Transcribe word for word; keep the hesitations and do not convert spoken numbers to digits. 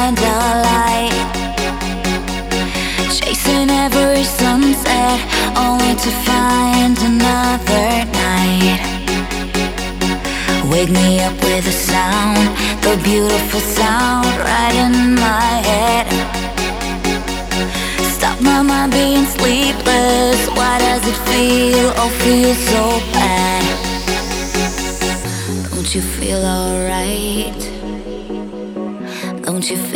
find a light, chasing every sunset, only to find another night. Wake me up with a sound, the beautiful sound right in my head. Stop my mind being sleepless. Why does it feel, oh feel so bad? Don't you feel alright? Don't you feel